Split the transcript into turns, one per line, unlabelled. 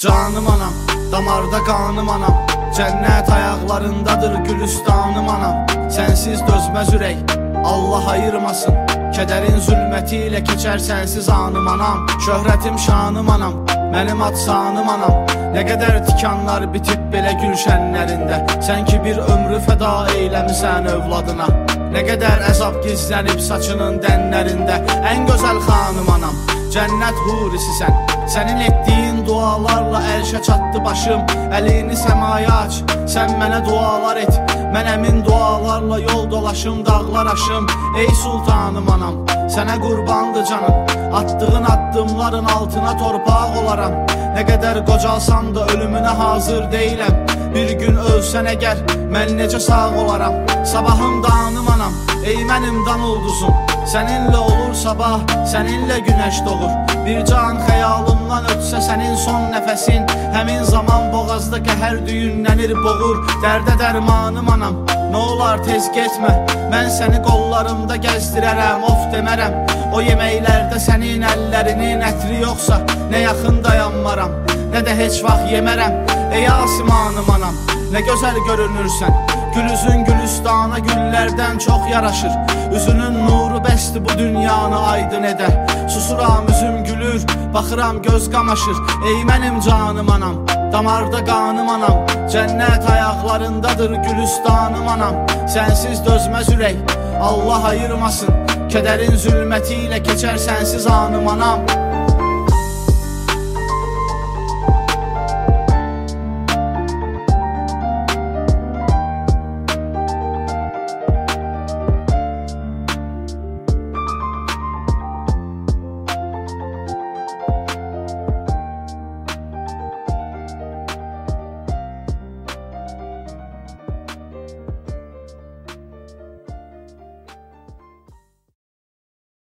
Canım anam, damarda qanım anam, cənnət ayaqlarındadır gülüstanım anam. Sənsiz dözməz ürək, Allah ayırmasın, kədərin zülməti ilə keçər sənsiz anım anam. Şöhrətim şanım anam, mənim adsanım anam. Nə qədər tikanlar bitib belə gülşənlərində, sən ki bir ömrü fəda eyləmisən övladına. Nə qədər əzab gizlənib saçının dənlərində, ən gözəl xanım anam, cənnət hurisisən. Sənin etdiyin dualarla ərşə çatdı başım, əlini səmaya aç, sən mənə dualar et. Mən əmin dualarla yol dolaşım, dağlar aşım. Ey sultanım anam, sənə qurbandı canım, attığın addımların altına torpaq olaram. Nə qədər qocalsam da ölümünə hazır deyiləm, bir gün ölsən əgər, mən necə sağ olaram. Sabahım danım anam, ey mənim dan ulduzum, səninlə olur sabah, səninlə günəş doğur. Bir can xəyalımdan ötsə sənin son nəfəsin, həmin zaman boğazda qəhər düyünlənir boğur. Dərdə dərmanım anam, nə olar tez getmə, mən səni qollarımda gəzdirərəm, of demərəm. O yeməklərdə sənin əllərinin ətri yoxsa, nə yaxın dayanmaram, nə də heç vaxt yemərəm. Ey asimanım anam, nə gözəl görünürsən, gülüzün gülüstana güllərdən çox yaraşır. Üzünün nuru bəsdir bu dünyanı aydın edə. Susuram üzüm gülür, baxıram göz qamaşır. Ey mənim canım anam, damarda qanım anam, cənnət ayaqlarındadır gülüstanım anam. Sənsiz dözməz ürək, Allah ayırmasın, kədərin zülməti ilə keçər sənsiz anım anam.